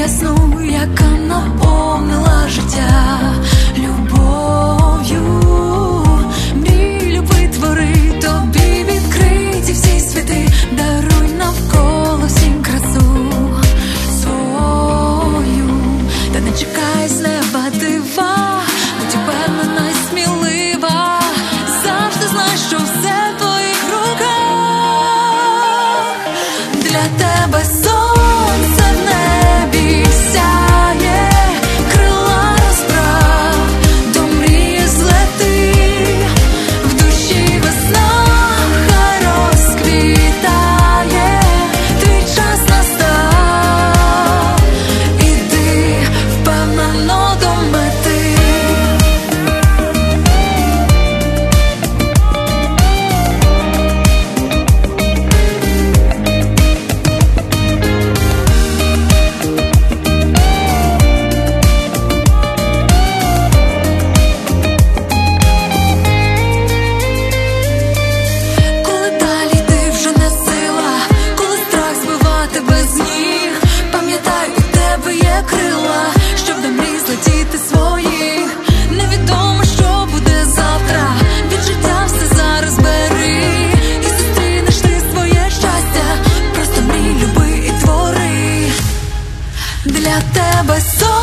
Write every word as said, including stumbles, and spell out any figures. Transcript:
ясну, яка наповнила життя любов'ю. Мрій, люби, твори, тобі відкриті всі світи. Даруй навколо всім красу свою. Та не чекай з неба дива, будь упевнена й смілива. Завжди знай, що все в твоїх руках. Для тебе сонце в небі сяє, крила розправ, до мрії злети. В душі весна хай розквітає, твій час настав. Іди впевнено до мети. Коли далі ти вже не сила, коли страх збива тебе з ніг, пам'ятай, у тебе є крила, щоб до мрій злетіти своїх. Невідомо, що буде завтра, від життя все зараз бери, і зустрінеш ти своє щастя. Просто мрій, люби і твори. Для тебе сон